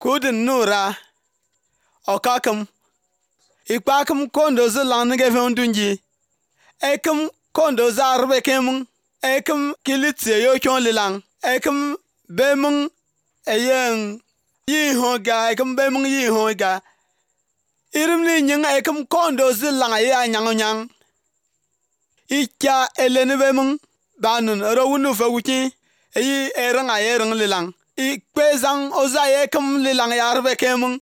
kudin nura okakum ikpakum kondo zilang nige vundunji ekum kondo zarbe kemun ekum kilitse yo kyon lilang ekum bemung eyen yi hoga ekum bemung yi hoga irimni nying ekum kondo zilang ya nyang ikya eleni bemung banun rawunu fawuki yi erang ayerang lilang ikpezang oza ekum lilang yarbe kemun